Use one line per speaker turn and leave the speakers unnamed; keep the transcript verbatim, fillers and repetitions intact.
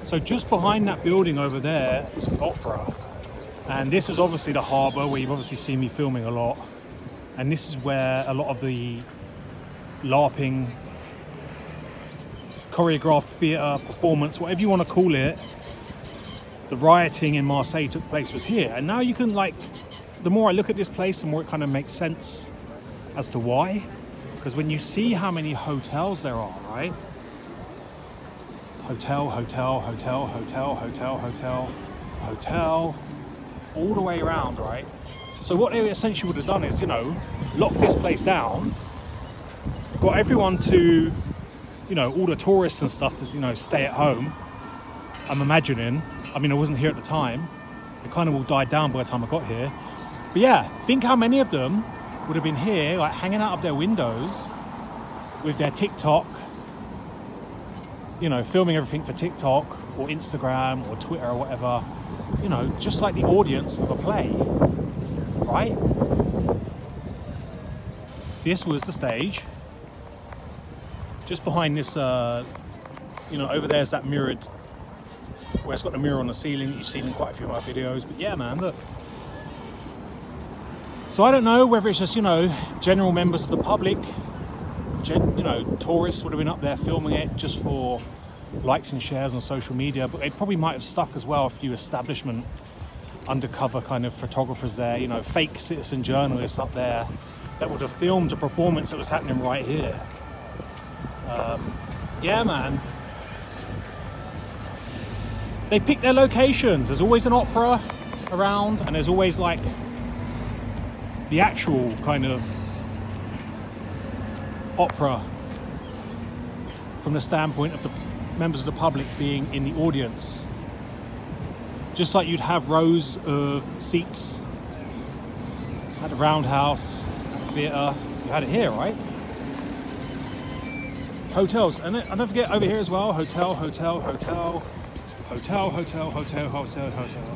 So just behind that building over there is the Opera. And this is obviously the harbour where you've obviously seen me filming a lot. And this is where a lot of the LARPing, choreographed theatre, performance, whatever you want to call it, the rioting in Marseille took place was here. And now you can, like, the more I look at this place, the more it kind of makes sense as to why. Because when you see how many hotels there are, right? Hotel, hotel, hotel, hotel, hotel, hotel, hotel, all the way around, right? So what they essentially would have done is, you know, locked this place down, got everyone to, you know, all the tourists and stuff to, you know, stay at home. I'm imagining. I mean, I wasn't here at the time. It kind of all died down by the time I got here. But yeah, think how many of them would have been here, like hanging out of their windows with their TikTok, you know, filming everything for TikTok or Instagram or Twitter or whatever, you know, just like the audience of a play, right? This was the stage. Just behind this, uh, you know, over there's that mirrored, where it's got the mirror on the ceiling that you've seen in quite a few of my videos. But yeah, man, look. So I don't know whether it's just, you know, general members of the public, gen, you know, tourists would have been up there filming it just for likes and shares on social media, but they probably might have stuck as well a few establishment undercover kind of photographers there, you know, fake citizen journalists up there that would have filmed a performance that was happening right here. Um, yeah, man. They pick their locations. There's always an opera around, and there's always like the actual kind of opera from the standpoint of the members of the public being in the audience. Just like you'd have rows of seats at the Roundhouse, at the theatre. You had it here, right? Hotels, and then, and don't forget over here as well, hotel, hotel, hotel, hotel, hotel, hotel, hotel, hotel.